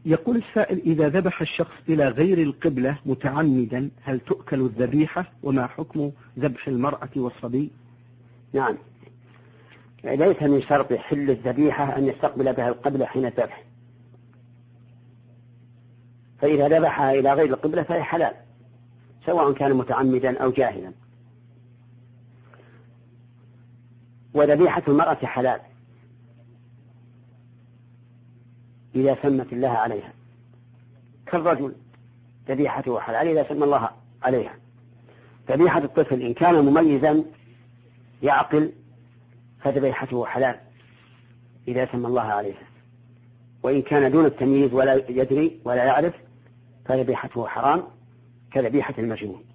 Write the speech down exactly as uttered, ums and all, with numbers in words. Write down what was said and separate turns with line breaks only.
يقول السائل: إذا ذبح الشخص إلى غير القبلة متعمدا هل تؤكل الذبيحة؟ وما حكم ذبح المرأة والصبي؟
نعم، ليس من شرط حل الذبيحة أن يستقبل بها القبلة حين الذبح، فإذا ذبحها إلى غير القبلة فهي حلال سواء كان متعمدا أو جاهلا. وذبيحة المرأة حلال إذا سمت الله عليها، كالرجل ذبيحته حلال إذا سمى الله عليها. ذبيحة الطفل إن كان مميزا يعقل فذبيحته حلال إذا سمى الله عليها، وإن كان دون التمييز ولا يدري ولا يعرف فذبيحته حرام كذبيحة المجنون.